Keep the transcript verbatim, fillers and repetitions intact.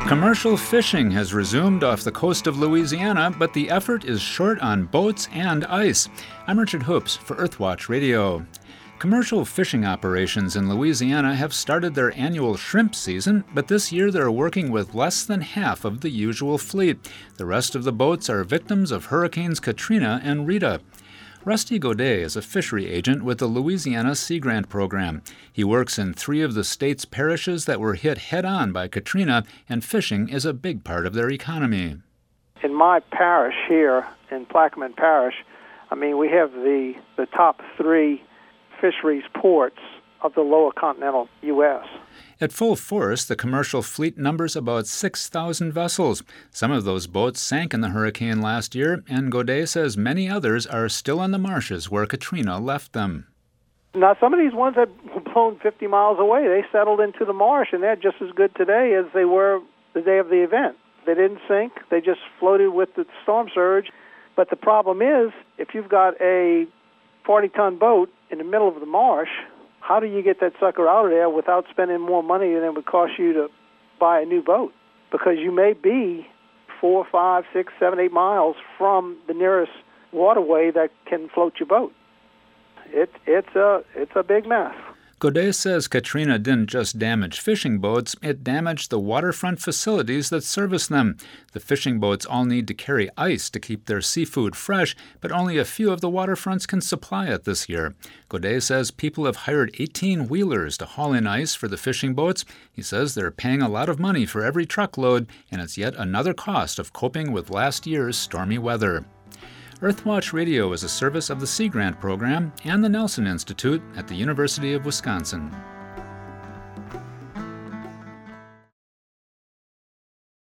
Commercial fishing has resumed off the coast of Louisiana, but the effort is short on boats and ice. I'm Richard Hoops for Earthwatch Radio. Commercial fishing operations in Louisiana have started their annual shrimp season, but this year they're working with less than half of the usual fleet. The rest of the boats are victims of Hurricanes Katrina and Rita. Rusty Godet is a fishery agent with the Louisiana Sea Grant Program. He works in three of the state's parishes that were hit head-on by Katrina, and fishing is a big part of their economy. In my parish here, in Plaquemine Parish, I mean, we have the, the top three fisheries ports of the lower continental U S At full force, the commercial fleet numbers about six thousand vessels. Some of those boats sank in the hurricane last year, and Godet says many others are still in the marshes where Katrina left them. Now, some of these ones that were blown fifty miles away, they settled into the marsh, and they're just as good today as they were the day of the event. They didn't sink. They just floated with the storm surge. But the problem is, if you've got a forty-ton boat in the middle of the marsh, how do you get that sucker out of there without spending more money than it would cost you to buy a new boat? Because you may be four, five, six, seven, eight miles from the nearest waterway that can float your boat. It, it's a it's a big mess. Godet says Katrina didn't just damage fishing boats, it damaged the waterfront facilities that service them. The fishing boats all need to carry ice to keep their seafood fresh, but only a few of the waterfronts can supply it this year. Godet says people have hired eighteen-wheelers to haul in ice for the fishing boats. He says they're paying a lot of money for every truckload, and it's yet another cost of coping with last year's stormy weather. Earthwatch Radio is a service of the Sea Grant Program and the Nelson Institute at the University of Wisconsin.